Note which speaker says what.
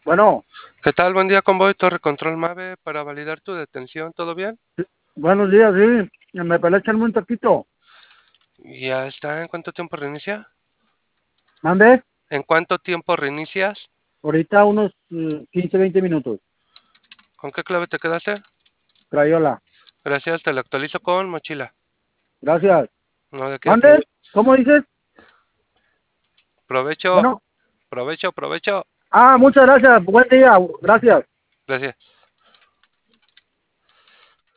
Speaker 1: Bueno,
Speaker 2: ¿Qué tal? Buen día, Convoy, Torre Control Mave, para validar tu detención, ¿todo bien?
Speaker 1: buenos días, sí. ¿Me podés echarme un taquito?
Speaker 2: ¿Ya está? ¿En cuánto tiempo reinicia?
Speaker 1: ¿Mande?
Speaker 2: ¿En cuánto tiempo reinicias?
Speaker 1: Ahorita unos 15, 20 minutos.
Speaker 2: ¿Con qué clave te quedaste?
Speaker 1: Crayola.
Speaker 2: Gracias, te lo actualizo con mochila.
Speaker 1: Gracias.
Speaker 2: No de qué.
Speaker 1: ¿Mande? ¿Cómo dices?
Speaker 2: Provecho,
Speaker 1: Bueno.
Speaker 2: provecho, provecho.
Speaker 1: Muchas gracias. Buen día. Gracias.
Speaker 2: Gracias.